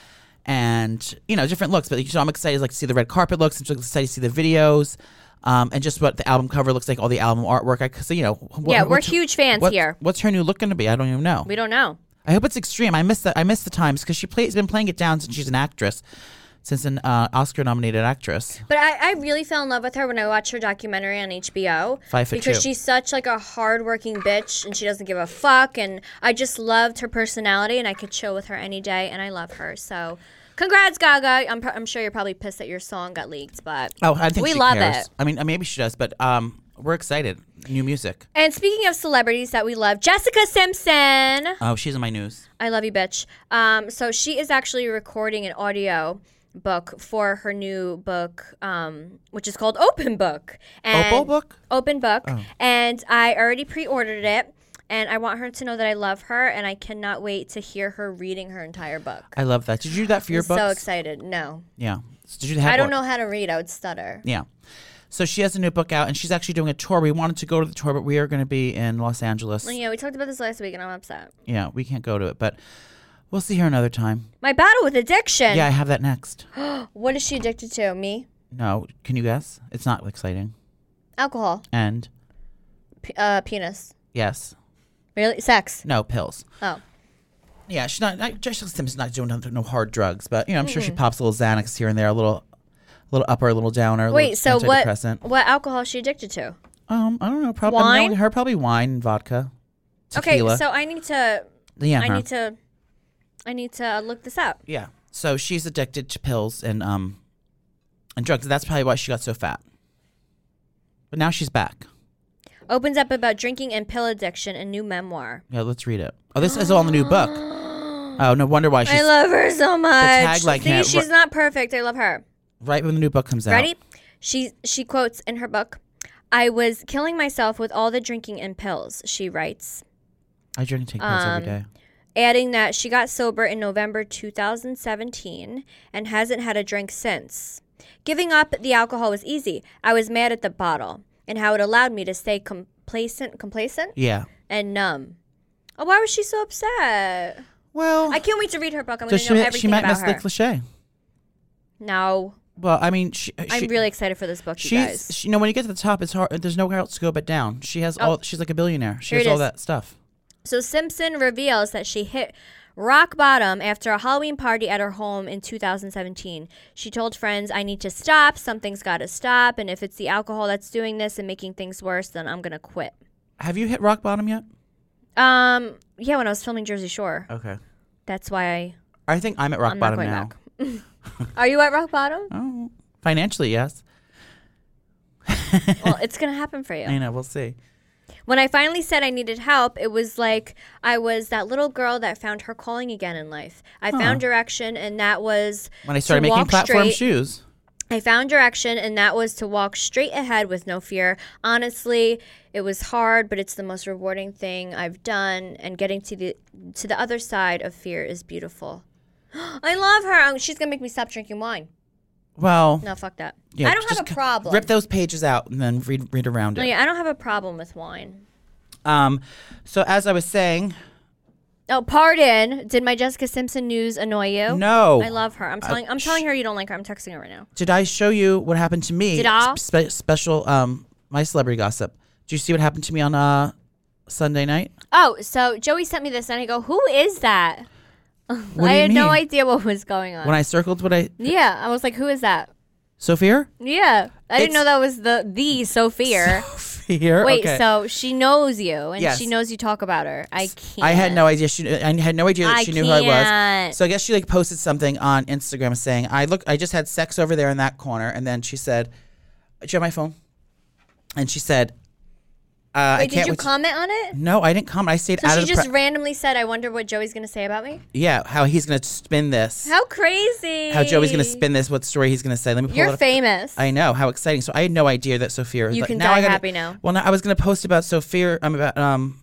And you know, different looks. But so I'm excited like to see the red carpet looks. I'm so excited to see the videos. Um, and just what the album cover looks like, all the album artwork. I, so you know, what,
Yeah, we're
what's-
huge fans
what's-
here.
What's her new look going to be? I don't even know.
We don't know.
I hope it's extreme. I miss that. I miss the times because she plays been playing it down since she's an actress, since an uh, Oscar-nominated actress.
But I, I really fell in love with her when I watched her documentary on H B O.
Five foot
Because
two.
she's such like a hardworking bitch and she doesn't give a fuck. And I just loved her personality and I could chill with her any day and I love her. So congrats, Gaga. I'm, pr- I'm sure you're probably pissed that your song got leaked, but
Oh, I think
we
she
love
cares.
it.
I mean, uh, maybe she does, but um, we're excited. New music.
And speaking of celebrities that we love, Jessica Simpson.
Oh, she's in my news.
I love you, bitch. Um, so she is actually recording an audio book for her new book, um, which is called Open Book. And
Opal book?
Open Book.
Oh.
And I already pre-ordered it. And I want her to know that I love her, and I cannot wait to hear her reading her entire book.
I love that. Did you do that for your
I'm
books?
so excited. No.
Yeah. So did you have
I don't
one?
know how to read. I would stutter.
Yeah. So she has a new book out, and she's actually doing a tour. We wanted to go to the tour, but we are going to be in Los Angeles.
Well, yeah, we talked about this last week, and I'm upset.
Yeah, we can't go to it, but we'll see her another time.
My battle with addiction.
Yeah, I have that next.
What is she addicted to? Me?
No, can you guess? It's not exciting.
Alcohol.
And
P- uh, penis.
yes,
Really? Sex.
no pills.
Oh.
Yeah, she's not. not Jessica Simpson's not doing no, no hard drugs, but you know, I'm sure she pops a little Xanax here and there, a little, a little upper, a little downer. A
Wait, so
little
what?
antidepressant.
What alcohol is she addicted to?
Um, I don't know. Probably
Wine?
her probably wine and vodka, tequila.
Okay, so I need to.
yeah,
I
her.
need to. I need to look this up.
Yeah. So she's addicted to pills and um, and drugs. That's probably why she got so fat. But now she's back.
Opens up about drinking and pill addiction, a new memoir.
Yeah, let's read it. Oh, this is all in the new book. Oh, no wonder why she's
I love her so much.
tag like
See,
him-
she's not perfect. I love her.
right when the new book comes out.
Ready? She she quotes in her book, "I was killing myself with all the drinking and pills," she writes,
I drink and take pills
Um,
every day.
adding that she got sober in November two thousand seventeen and hasn't had a drink since. Giving up the alcohol was easy. I was mad at the bottle and how it allowed me to stay complacent, complacent
Yeah.
and numb. Oh, why was she so upset?
Well,
I can't wait to read her book. I'm
so
going to know
she,
everything
she might
about
miss
her.
the cliche.
No,
Well, I mean, she, she,
I'm really excited for this book, you
she's,
guys.
she, you know, when you get to the top, it's hard. There's nowhere else to go but down. She has
Oh.
all. She's like a billionaire. She
Here
has
it
all
is.
that stuff.
So Simpson reveals that she hit rock bottom after a Halloween party at her home in two thousand seventeen. She told friends, "I need to stop. Something's got to stop. And if it's the alcohol that's doing this and making things worse, then I'm going to quit."
Have you hit rock bottom yet?
Um, yeah, when I was filming Jersey Shore.
Okay.
That's why I,
I think I'm at rock
I'm not
bottom
going
now.
back. Are you at rock bottom?
Oh, financially, yes.
Well, it's going to happen for you.
I know. We'll see.
When I finally said I needed help, it was like I was that little girl that found her calling again in life. I
Huh.
found direction, and that was
When I started
to
making
walk
platform
straight.
shoes.
I found direction, and that was to walk straight ahead with no fear. Honestly, it was hard, but it's the most rewarding thing I've done, and getting to the to the other side of fear is beautiful. I love her. Um, She's going to make me stop drinking wine.
Well,
No, fuck that.
yeah,
I don't have
just
a
c-
problem.
Rip those pages out and then read read around
No,
it.
yeah, I don't have a problem with wine.
Um, so as I was saying,
Oh, pardon. Did my Jessica Simpson news annoy you?
no.
I love her. I'm telling I'm
sh-
telling her you don't like her. I'm texting her right now.
Did I show you what happened to me?
Did I?
Spe- special, um, my celebrity gossip. Did you see what happened to me on uh Sunday night?
Oh, so Joey sent me this and I go, "Who is that?"
What
I
do you
had no
mean?
idea what was going on.
When I circled what I
yeah, I was like, "Who is that?"
Sophia?
Yeah. I didn't
It's-
know that was the the Sophia.
Sophia.
Wait,
okay.
so she knows you and
Yes.
she knows you talk about her. I can't.
I had no idea. She I had no idea that
I
she knew who I was.
can't.
So I guess she like posted something on Instagram saying, "I look, I just had sex over there in that corner," and then she said, "Do you have my phone?" And she said, uh, "I
Wait,
can't."
did you
wait-
comment on it?
No, I didn't comment. I stayed
So
out
she
of the.
just
Pre-
randomly said, "I wonder what Joey's going to say about me."
yeah, how he's gonna spin this.
How crazy.
How Joey's gonna spin this. What story he's gonna say? Let me pull
You're
it up.
famous.
I know, how exciting. So I had no idea that Sophia.
You
like,
can
now
die
I gotta,
happy now.
Well, now I was gonna post about Sophia. Um, about um.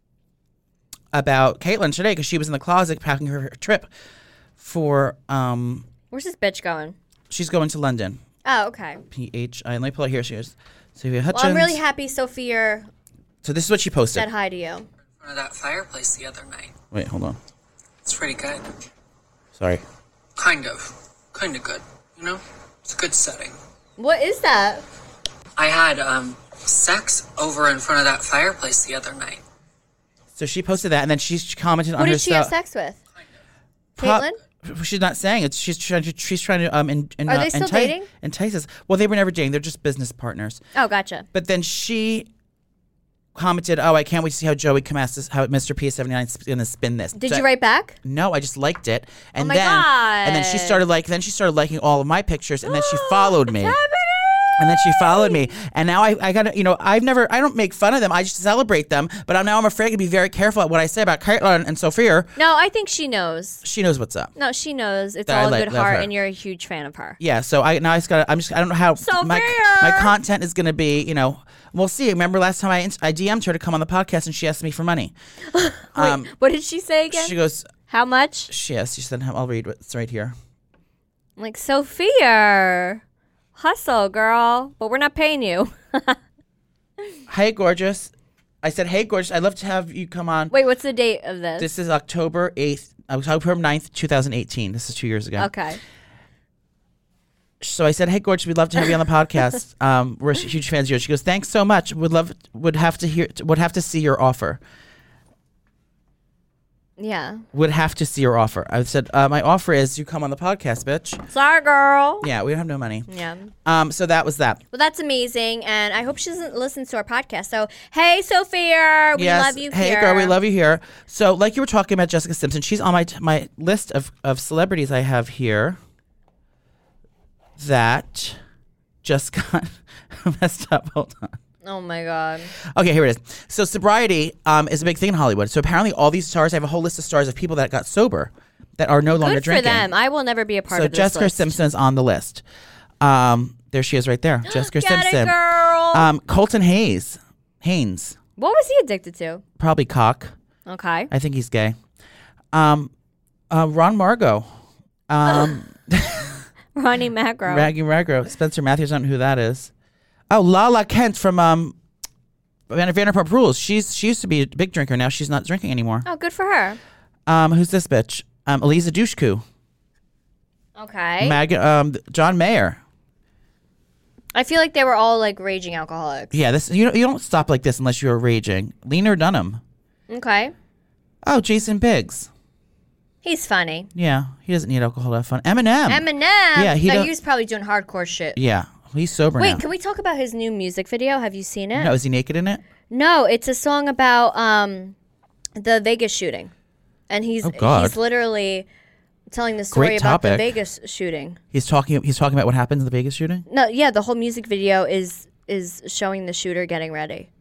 About Caitlin today because she was in the closet packing her, her trip for um.
Where's this bitch going?
She's going to London.
Oh, okay.
P H I. Let me pull it here. She is Sophia Hutchins.
Well, I'm really happy Sophia
So this is what she posted.
said hi to you.
In front of that fireplace the other night.
Wait, hold on.
It's pretty good.
Sorry.
Kind of. Kind of good. You know? It's a good setting.
What is that?
I had, um, sex over in front of that fireplace the other night.
So she posted that, and then she commented on
Who
her
did she have
stuff.
sex with?
Pro-
Caitlin?
She's not saying it. She's trying to. She's trying to. Um. In, in,
Are
uh,
they still
entice,
dating?
Entice us. Well, they were never dating. They're just business partners.
Oh, gotcha.
But then she commented, "Oh, I can't wait to see how Joey Camastas, how Mister P seventy-nine is going to spin this."
Did
So-
you write back?
No, I just liked it, and
my
then and then she
God.
started like then she started liking all of my pictures, and then she followed me.
What's happening?
And then she followed me, and now I, I gotta, you know, I've never, I don't make fun of them. I just celebrate them. But I'm, now I'm afraid to be very careful at what I say about Caitlin and Sophia.
No, I think she knows.
She knows what's up.
No, she knows. It's
That I
all in
like-
good
love
heart,
her.
and you're a huge fan of her.
Yeah. So I now I just gotta, I'm just, I don't know how my
Sophia!
my content is gonna be. You know, we'll see. Remember last time I ins- I D M'd her to come on the podcast, and she asked me for money. um,
What did she say again?
she goes,
How much?
she, yes, she said, I'll read what's right here.
I'm like, Sophia, hustle, girl. But we're not paying you.
Hey, gorgeous. I said, hey, gorgeous. I'd love to have you come on.
Wait, what's the date of this?
This is October eighth, October ninth, twenty eighteen. This is two years ago.
Okay.
So I said, "Hey, gorgeous, we'd love to have you on the podcast. Um, we're huge fans of yours." She goes, "Thanks so much. Would love, would have to hear, would have to see your offer.
Yeah.
Would have to see your offer." I said, uh, "My offer is you come on the podcast, bitch."
Sorry, girl.
Yeah, we don't have no money.
Yeah.
Um, so that was that.
Well, that's amazing, and I hope she doesn't listen to our podcast. So, hey, Sophia, we
yes.
love you
Hey,
here.
girl, we love you here. So, like you were talking about Jessica Simpson, she's on my t- my list of of celebrities I have here that just got messed up. Hold on.
Oh my god.
Okay, here it is. So sobriety um, is a big thing in Hollywood. So apparently all these stars, I have a whole list of stars of people that got sober that are no longer
Good for
drinking.
them. I will never be a part
So
of this
Jessica
list.
Simpson's on the list. Um, there she is right there. Jessica
Get
Simpson.
it, girl.
Um, Colton Hayes. Haynes.
What was he addicted to?
Probably cock.
Okay.
I think he's gay. Um, uh, Ron Margo. Um,
Ronnie Macro.
Raggy Ragro. Spencer Matthews. I don't know who that is. Oh, Lala Kent from um, Van- Vanderpump Rules. She's she used to be a big drinker. Now she's not drinking anymore.
Oh, good for her.
Um, who's this bitch? Um, Eliza Dushku.
Okay.
Mag- um, John Mayer.
I feel like they were all like raging alcoholics.
Yeah, this you don't, you don't stop like this unless you're raging. Lena Dunham.
Okay.
Oh, Jason Biggs.
He's funny.
Yeah, he doesn't need alcohol to have fun. Eminem.
Eminem.
Yeah, he
no,
don't-
he was probably doing hardcore shit.
Yeah, he's sober
Wait,
now.
can we talk about his new music video? Have you seen it?
No, is he naked in it?
No, it's a song about um, the Vegas shooting, and he's
Oh, God.
he's literally telling the story
Great
about the
topic.
Vegas shooting.
He's talking. He's talking about what happened in the Vegas shooting.
No, yeah, the whole music video is is showing the shooter getting ready,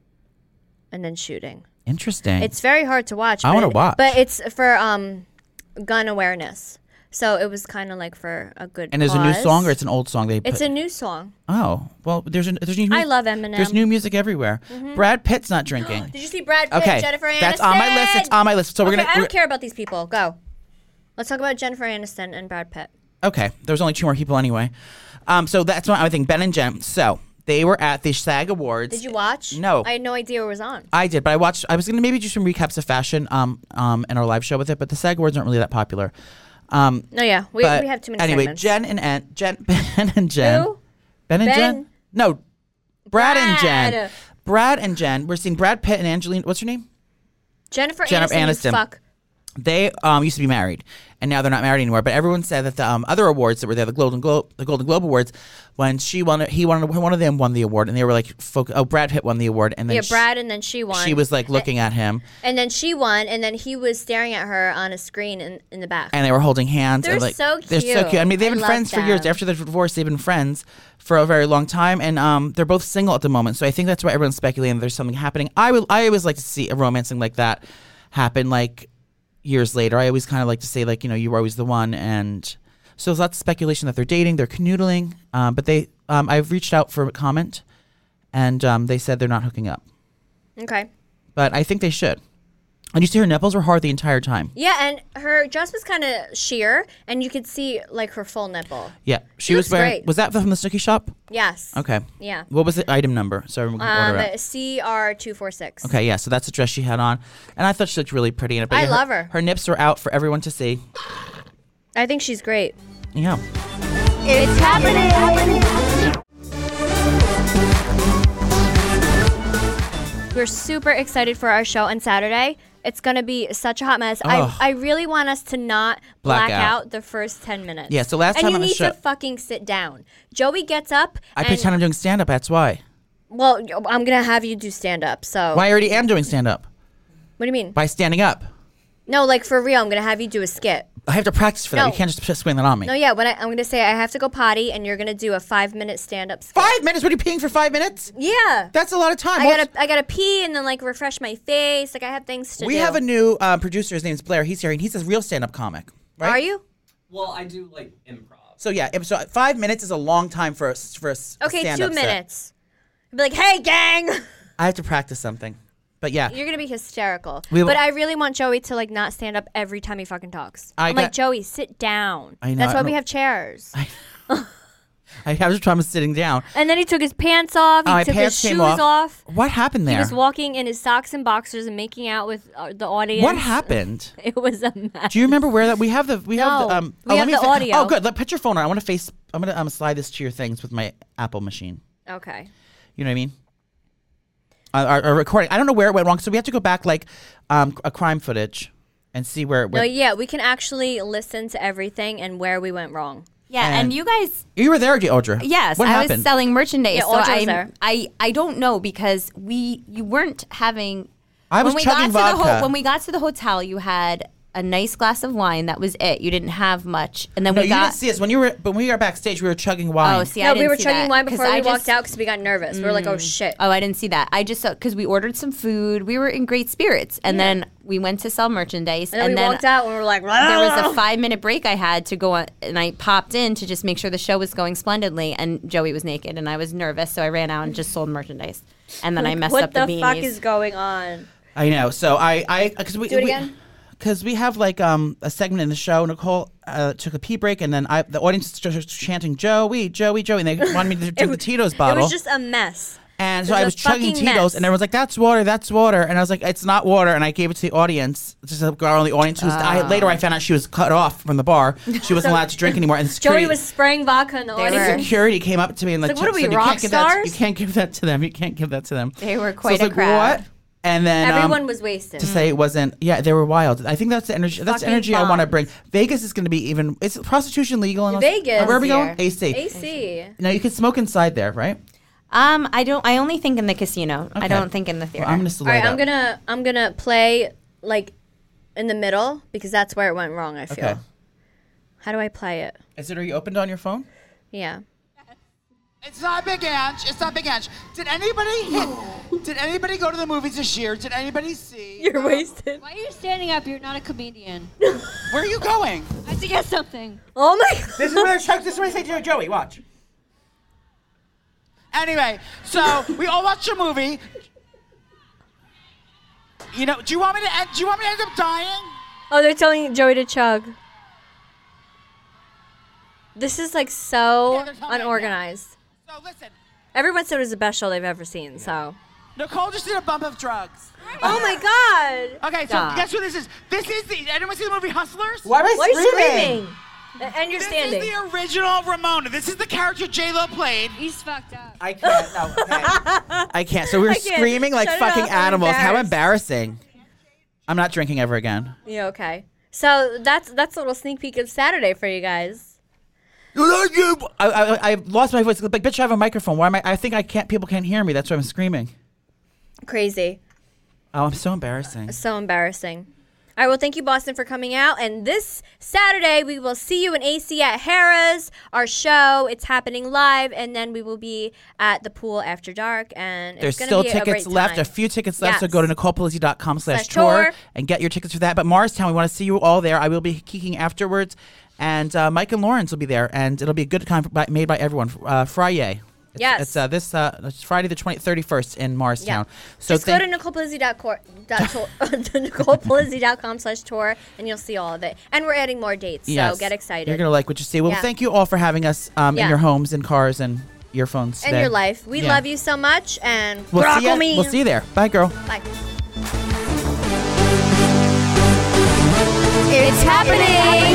and then shooting.
Interesting.
It's very hard to watch.
I
but
wanna
it-
watch.
but it's for um, gun awareness. So it was kind of like for a good.
and there's a new
cause.
song or it's an old song they put.
It's a new song.
Oh well, there's a, there's new.
I love Eminem.
There's new music everywhere. Brad Pitt's not drinking.
Did you see Brad Pitt,
Okay,
Jennifer Aniston?
that's on my list. It's on my list. So we're
Okay,
gonna.
I
we're-
don't care about these people. Go. Let's talk about Jennifer Aniston and Brad Pitt.
Okay, there's only two more people anyway. Um, so that's what I think. Ben and Jen. So they were at the SAG Awards.
Did you watch?
No.
I had no idea it was on.
I did, but I watched. I was gonna maybe do some recaps of fashion, um, um, in our live show with it. But the SAG Awards aren't really that popular. Um,
No, yeah, we,
but
we have too many
anyway,
segments.
Jen and An- Jen, Ben and Jen,
Who?
Ben and
Ben?
Jen. No, Brad, and Jen.
Brad.
Brad and Jen. We're seeing Brad Pitt and Angelina. What's her name?
Jennifer,
Jennifer
Aniston.
Aniston.
you Fuck.
They um, used to be married, and now they're not married anymore. But everyone said that the um, other awards that were there, the Golden Globe, the Golden Globe Awards, when she won, he won, one of them won the award, and they were like, folk- "Oh, Brad Pitt won the award," and then
Yeah,
she-
Brad, and then she won.
she was like looking at him,
and then she won, and then he was staring at her on a screen in, in the back.
and they were holding hands.
They're
and like,
so
They're so
cute.
cute. I mean, they've
I
been
love
friends for years.
them.
After the divorce, they've been friends for a very long time, and um, they're both single at the moment. So I think that's why everyone's speculating there's something happening. I would, I always like to see a romancing like that happen, like years later. I always kind of like to say, like, you know, you were always the one, and so there's lots of speculation that they're dating, they're canoodling, um, but they, um, I've reached out for a comment, and um, they said they're not hooking up,
Okay.
but I think they should. And you see her nipples were hard the entire time.
Yeah, and her dress was kind of sheer, and you could see like her full nipple.
Yeah, she,
She
was
looks
wearing.
great.
Was that from the Snooki shop?
Yes.
Okay.
Yeah.
What was the item number? So everyone can order
Um,
it.
C R two four six.
Okay, yeah. So that's the dress she had on, and I thought she looked really pretty in it. But
I
yeah,
love her.
Her nips were out for everyone to see.
I think she's great.
Yeah.
It's happening.
We're super excited for our show on Saturday. It's gonna be such a hot mess.
Ugh.
I I really want us to not
Black
black,
out.
out. the first ten minutes.
Yeah, so last
and
time
you
on the
need
show-
to fucking sit down. Joey gets up.
I
and,
pretend I'm doing stand up. That's why.
Well, I'm gonna have you do stand up. So
Why I already am doing stand up
what do you mean?
by standing up.
No, like for real. I'm gonna have you do a skit.
I have to practice for that.
No.
You can't just swing that on me.
No, yeah. When I, I'm gonna say I have to go potty, and you're gonna do a five minute stand up skit.
Five minutes? What are you peeing for five minutes?
Yeah.
That's a lot of time.
I
Most-
gotta I gotta pee and then like refresh my face. Like I have things to
we
do.
have a new uh, producer. His name's Blair. He's here, and he's a real stand up comic. Right?
Are you?
Well, I do like improv.
So yeah. So five minutes is a long time for a, for a s- a
Okay, two
stand-up set.
minutes. I'd be like, hey, gang.
I have to practice something. But yeah.
You're gonna be hysterical.
We will-
but I really want Joey to like not stand up every time he fucking talks.
I
I'm
got-
like, Joey, sit down.
I know,
That's
I
why
don't
we
know-
have chairs.
I have to try him sitting down.
And then he took his pants off. He
Oh, my
took
pants
his
came
shoes
off.
off.
What happened
He
there?
was walking in his socks and boxers and making out with uh, the audience.
What happened?
It was a mess.
Do you remember where that we have the we have
No,
the um
we
oh,
have
let me
the
fi-
audio.
Oh good. Let put your phone on. I want to face I'm gonna um slide this to your things with my Apple machine.
Okay.
You know what I mean? Uh, our, our recording. I don't know where it went wrong, so we have to go back like um a crime footage and see where it
No,
went.
yeah, we can actually listen to everything and where we went wrong.
Yeah,
And-
and you guys
You were there, Audra.
Yes,
What
I
happened?
was selling merchandise.
Yeah,
so
Audra was
I,
there.
I I don't know because we you weren't having.
I was
when we
chugging
got to the
vodka.
ho- when we got to the hotel, you had a nice glass of wine. That was it. You didn't have much. And then
No,
we
you
got.
didn't see us when you were. But when we were backstage, we were chugging wine.
Oh, see, I
No,
didn't
we were
see
chugging
that,
wine
'cause
before
I
we walked
just-
out because we got nervous. We were like, oh shit.
Oh, I didn't see that. I just saw because we ordered some food. We were in great spirits, and then we went to sell merchandise,
And then we walked out and we were like,
there was a five minute break I had to go on, and I popped in to just make sure the show was going splendidly. And Joey was naked, and I was nervous, so I ran out and just sold merchandise. And then I messed
what
up the,
the
beanies.
fuck is going on?
I know. So I, I, because we
Do it
we-
again?
Because we have like um a segment in the show. Nicole uh, took a pee break, and then I the audience started chanting "Joey, Joey, Joey," and they wanted me to drink the Tito's bottle.
It was just a mess.
and
it
so
was
I
a
was chugging
fucking
Tito's,
mess.
and everyone's like, "That's water, that's water," and I was like, "It's not water," and I gave it to the audience. Just a girl in the audience. Who was, I, later, I found out she was cut off from the bar. She wasn't allowed to drink anymore. And security,
Joey was spraying vodka in the
They
audience.
were-
security came up to me and like,
It's like, what are we,
said, you
rock
can't give that.
stars?
You can't give that to them. You can't give that to them.
They were
So I
quite
was
a
like,
crowd.
what? And then
Everyone
um,
was wasted.
to say it wasn't. Yeah, they were wild. I think that's the energy. That's the
Fucking
energy I want to
bombs.
bring. Vegas is going to be even. Is prostitution legal in Aus-
Vegas.
uh, Where are we
This
going?
year.
A C.
A C.
Now you can smoke inside there, right?
Um, I don't. I only think in the casino. I
Okay.
don't think in the theater.
Well, I'm going to
All right, I'm gonna I'm gonna play like in the middle because that's where it went wrong. I feel.
Okay.
How do I play it?
Is it already opened on your phone?
Yeah.
It's not Big Ange. It's not Big Ange. Did anybody hit, did anybody go to the movies this year? Did anybody see?
You're wasted.
Why are you standing up? You're not a comedian.
Where are you going?
I have to get something.
Oh my god.
This is what I check. This is what I say to Joey. Watch.
Anyway, so we all watched a movie. You know, do you want me to end, do you want me to end up dying?
Oh, they're telling Joey to chug. This is like so
Yeah, they're telling me,
unorganized.
So listen,
Everyone said it was the best show they've ever seen. So.
Nicole just did a bump of drugs.
Oh my god.
Okay, so
Stop.
guess what this is? This is the. Anyone see the movie Hustlers?
Why am I
Why are you
screaming?
screaming? And you're
This
standing.
is the original Ramona. This is the character J Lo played.
He's fucked up.
I can't. No. Okay. I can't. So we were
I can't.
screaming like
Shut it
fucking
off. I'm
animals. How
embarrassed.
embarrassing. I'm not drinking ever again.
Yeah. Okay. So that's that's a little sneak peek of Saturday for you guys.
I, I, I lost my voice. Like, bitch, I have a microphone. Why am I? I think I can't. People can't hear me. That's why I'm screaming.
Crazy.
Oh, I'm so embarrassing.
So embarrassing. All right, well, thank you, Boston, for coming out. And this Saturday, we will see you in A C at Harrah's, our show. It's happening live, and then we will be at the pool after dark. And
There's
it's gonna
still
be a
tickets
great
left,
time.
a few tickets left, so
Yes.
go to nicolepalizzi.com slash
Slash
tour
tour.
and get your tickets for that. But Morristown, we want to see you all there. I will be kicking afterwards, and uh, Mike and Lawrence will be there, and it'll be a good time by, made by everyone. Uh, Friday. It's,
Yes.
It's uh, this uh, it's Friday the twenty, thirty-first in Morristown.
Yeah.
So
Just
thank-
go to nicolepalizzi dot com slash tour, and you'll see all of it. And we're adding more dates,
Yes.
so get excited.
You're going to like what you see. Well,
Yeah.
thank you all for having us um, in
Yeah.
your homes and cars and earphones
and
today.
your life. We
Yeah.
love you so much, and
We'll see,
rockle
you,
me.
we'll see you there. Bye, girl.
Bye.
It's happening.